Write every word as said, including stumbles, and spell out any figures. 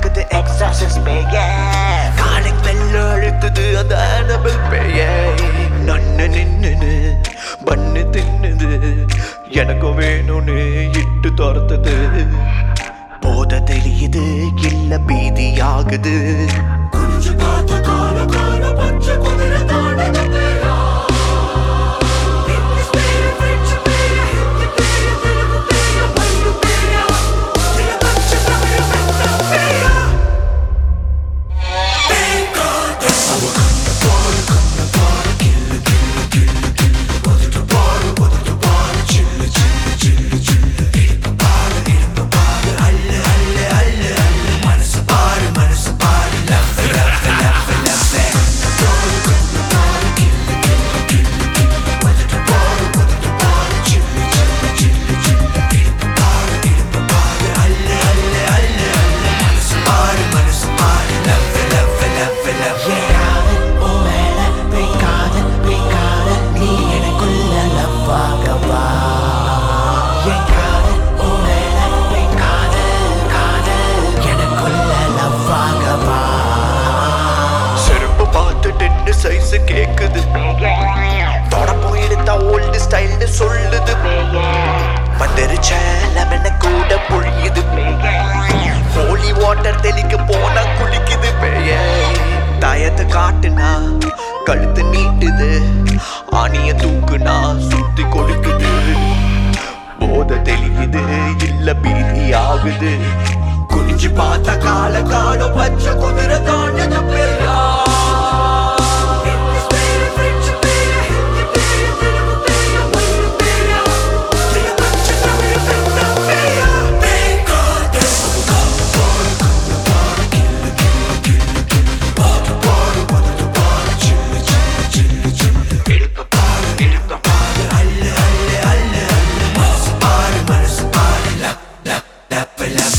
நடக்குது எக்ஸாசஸ் பேய calling bell அழுத்துது அந்த ஆனபிள் பேய நன்னு நின்னுது பண்ணு தின்னுது எனக்கும் வேணும்னு இட்டு துரத்துது போத தெரியுது இல்ல பீதி ஆகுது குஞ்சு பார்த்த கால கால பச்சை குதிரை தாண்டது பேயா சைஸ் கேக்குது தொட போயிடுத்தா ஓல்டு ஸ்டைல்னு சொல்லுது வந்துருச்ச லெமன கூட பொழியுது ஹோலி வாட்டர் தெளிக்க போனா குளிக்குது தயத்தை காட்டுனா கழுத்து நீட்டுது ஆணிய தூக்குனா சுத்தி கொடுக்குது போத தெளியுது இல்ல பீதி ஆகுது குனிஞ்சு பார்த்த கால காலம் பச்சை குதிரை தாண்டது பேயா Love, love, love.